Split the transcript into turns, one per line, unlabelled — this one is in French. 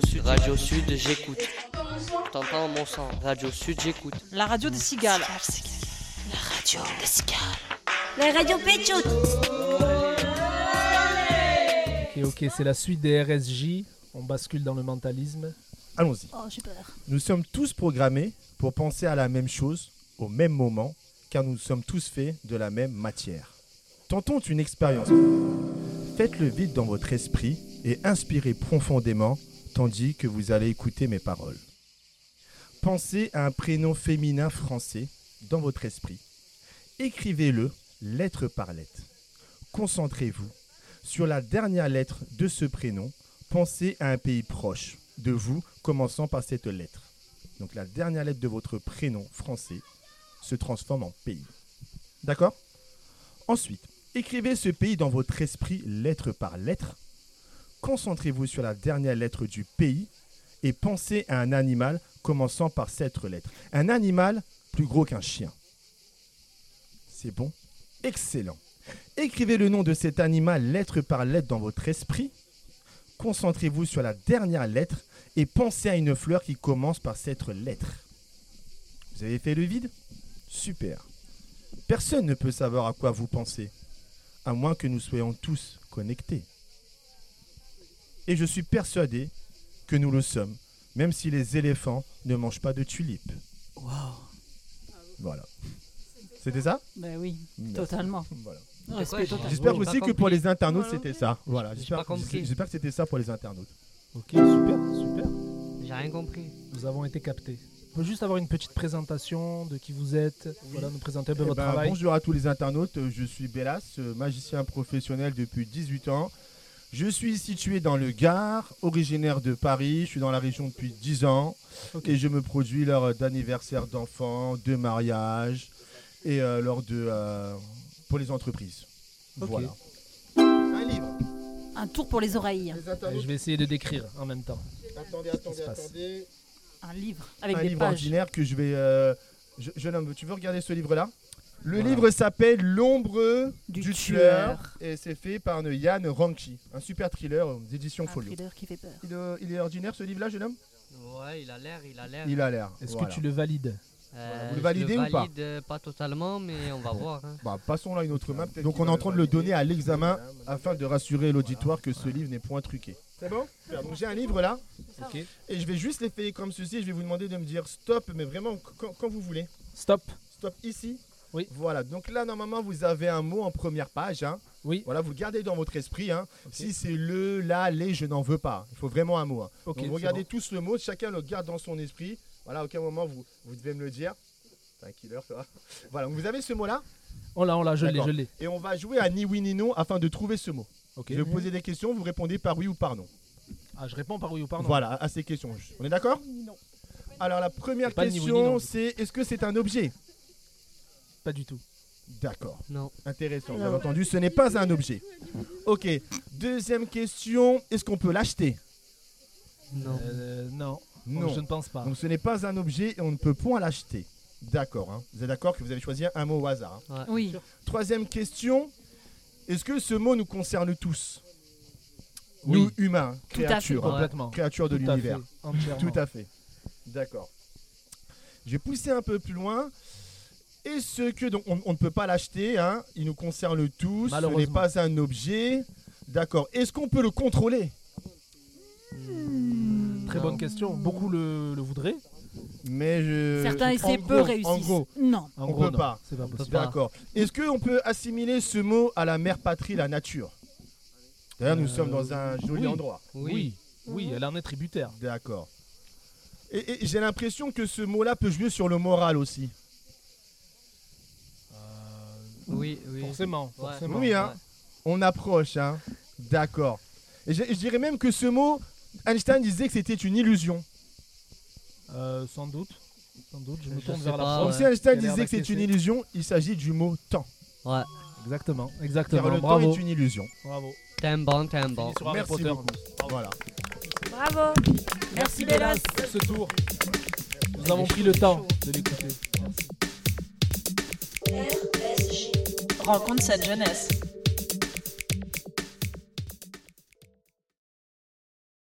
Radio Sud, j'écoute. T'entends mon sang. Radio Sud, j'écoute.
La radio des cigales.
La radio des cigales.
La radio Péchoute.
Ok, c'est la suite des RSJ. On bascule dans le mentalisme.
Allons-y.
Oh, j'ai peur.
Nous sommes tous programmés pour penser à la même chose au même moment, car nous sommes tous faits de la même matière. Tentons une expérience. Faites le vide dans votre esprit et inspirez profondément tandis que vous allez écouter mes paroles. Pensez à un prénom féminin français dans votre esprit. Écrivez-le lettre par lettre. Concentrez-vous sur la dernière lettre de ce prénom. Pensez à un pays proche de vous, commençant par cette lettre. Donc la dernière lettre de votre prénom français se transforme en pays. D'accord ? Ensuite, écrivez ce pays dans votre esprit lettre par lettre. Concentrez-vous sur la dernière lettre du pays et pensez à un animal commençant par cette lettre. Un animal plus gros qu'un chien. C'est bon ? Excellent. Écrivez le nom de cet animal lettre par lettre dans votre esprit. Concentrez-vous sur la dernière lettre et pensez à une fleur qui commence par cette lettre. Vous avez fait le vide ? Super. Personne ne peut savoir à quoi vous pensez, à moins que nous soyons tous connectés. Et je suis persuadé que nous le sommes, même si les éléphants ne mangent pas de tulipes.
Wow.
Voilà. C'était ça ?
Ben oui,
Merci.
Totalement.
Voilà.
Respect total.
J'espère
J'ai
aussi
pas
que pour
compris.
les internautes, c'était ça. Voilà.
J'ai pas compris.
J'espère que c'était ça pour les internautes.
Ok, super.
J'ai rien compris.
Nous avons été captés. On peut juste avoir une petite présentation de qui vous êtes. Voilà, nous présenter un peu
Eh
votre
ben,
travail.
bonjour à tous les internautes, je suis Bellas, magicien professionnel depuis 18 ans. Je suis situé dans le Gard, originaire de Paris, je suis dans la région depuis 10 ans. Et je me produis lors d'anniversaires d'enfants, de mariage et pour les entreprises.
Ok.
Voilà. Un livre.
Un tour pour les oreilles.
Les
Et
internautes,
je vais essayer de décrire en même temps.
attendez.
Un livre avec
Un
des
livre
pages.
ordinaire que je vais... jeune homme, tu veux regarder ce livre-là ? Le livre s'appelle L'ombre du tueur et c'est fait par Yann Ranchi, un super thriller aux éditions
Un
Folio.
thriller qui fait peur.
Il est ordinaire ce livre-là, jeune homme ?
Ouais, il a l'air.
Il a l'air.
Est-ce
voilà.
que tu le valides ?
Vous le validez ou pas ?
Je le valide pas totalement, mais on va voir. Hein.
Bah, passons là une autre main. Donc on est en train de le donner à l'examen afin de rassurer l'auditoire que ce livre n'est point truqué. C'est bon ? Donc j'ai un livre là
Ok.
et je vais juste l'effeuiller comme ceci et je vais vous demander de me dire stop, mais vraiment quand vous voulez.
Stop.
Stop ici.
Oui.
Voilà, donc là normalement vous avez un mot en première page. Hein.
Oui.
Voilà, vous le gardez dans votre esprit. Hein.
Ok.
Si c'est le, la, les, je n'en veux pas. Il faut vraiment un mot. Hein.
Ok,
Donc
c'est
vous regardez
bon.
tous le mot, chacun le garde dans son esprit. Voilà, à aucun moment vous devez me le dire. C'est un killer, ça. Voilà, donc vous avez ce mot-là
On l'a, je
D'accord.
l'ai.
et on va jouer à ni oui ni non afin de trouver ce mot.
Ok.
Je vais vous poser des questions, vous répondez par oui ou par non.
Ah, je réponds par oui ou par non.
Voilà, à ces questions. On est d'accord ?
Non.
Alors la première
C'est pas ni oui ni
question,
non.
c'est est-ce que c'est un objet ?
Pas du tout.
D'accord.
Non.
Intéressant, bien entendu, ce n'est pas un objet. Ok. Deuxième question, est-ce qu'on peut l'acheter ?
Non.
Non.
Non.
Je ne pense pas.
Donc ce n'est pas un objet et on ne peut point l'acheter. D'accord. Hein. Vous êtes d'accord que vous allez choisir un mot au hasard. Hein.
Ouais.
Oui.
Troisième question, est-ce que ce mot nous concerne tous ?
Oui.
Nous, humains,
Tout à fait.
créatures,
Complètement.
créatures de
Tout à
l'univers.
fait, entièrement.
Tout à fait. D'accord. Je vais pousser un peu plus loin. Est-ce que donc on ne peut pas l'acheter, hein, il nous concerne tous, ce n'est
Malheureusement.
pas un objet. D'accord. Est-ce qu'on peut le contrôler ?
Très bonne question. Beaucoup le voudraient.
Mais je
Certains
en
essaient
gros,
peu réussissent.
En gros,
Non.
En
On
gros,
peut
non.
pas.
C'est pas
peut
possible.
pas.
d'accord. Est-ce qu'on peut assimiler ce mot à la mère patrie, la nature ? D'ailleurs, nous sommes dans un joli
oui.
endroit.
Oui. Oui, elle en est tributaire.
D'accord. Et j'ai l'impression que ce mot-là peut jouer sur le moral aussi.
Oui.
Forcément.
Ouais.
forcément.
Oui, hein. On approche, hein. D'accord. Et je dirais même que ce mot, Einstein disait que c'était une illusion.
Sans doute. Je me
Je
tourne
sais
vers la
pas,
France.
Donc si Einstein
Qui a l'air
disait que c'est une
d'acquiescer.
illusion, il s'agit du mot temps.
Ouais.
Exactement.
Car le
Bravo.
temps est une illusion.
Bravo.
T'es un bon.
Fini sur Harry
Merci
Potter.
beaucoup. Voilà.
Bravo. Merci Bellas.
Pour ce tour. Nous avons pris le temps de l'écouter.
Rencontre cette jeunesse.